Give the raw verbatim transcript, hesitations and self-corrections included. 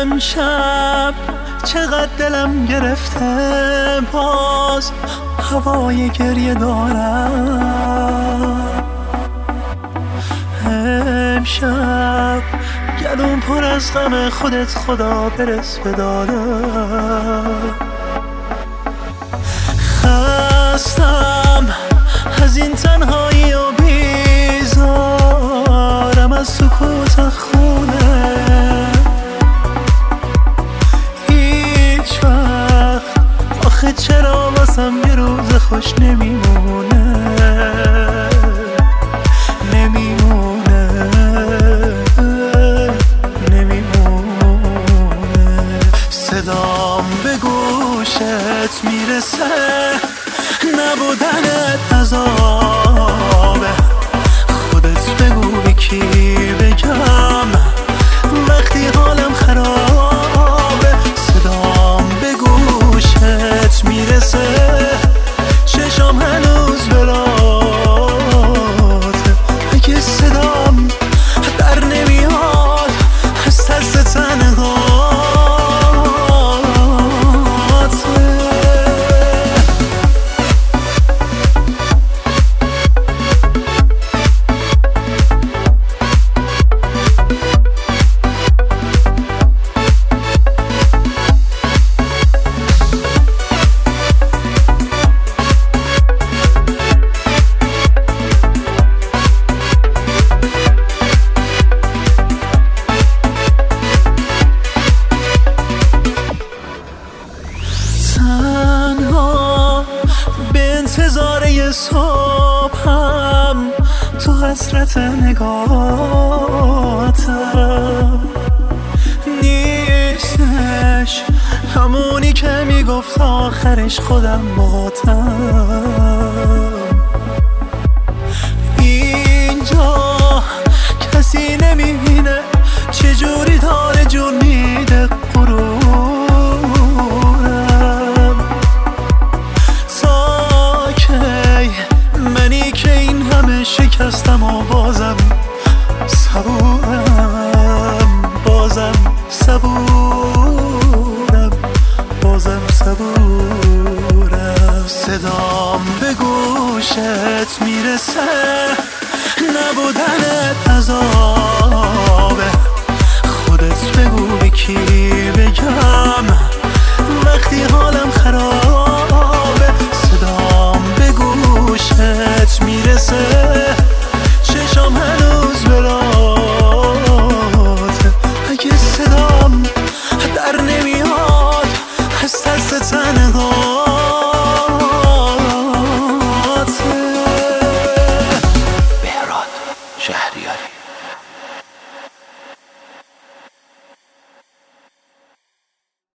امشب چقدر دلم گرفته، باز هوای گریه دارم. امشب گلوم پر از غم، خودت خدا برس به دادم. خستم از این تنهایی و بیزارم از سکوت خونه. هیچ وقت آخه چرا واسم یه روز خوش نمیمونه، نمیمونه، نمیمونه. صدام به گوشت میرسه، نبودنت عذابه. خودت بگو به کی بگم وقتی حالم خرابه. صدام به گوشت میرسه، چشام هنوز براته. اگه صدام در نمیاد از ترس تنهاته. تنها به انتظاره صبحم تو حسرت نگاهتم. نیستش همونی که میگفت آخرش خودم باتم. اینجا کسی نمیبینه چجوری داره جون میده غرورم. تا کی منی که این همه شکستم و بازم صبورم، بازم صبورم، بازم صبورم. صدام به گوشت میرسه، نبودنت عذابه. خودت بگو به کی بگم وقتی حالم خرابه. صدام به گوشت میرسه، چشام هنوز براته. اگه صدام در نمیاد از ترس تنها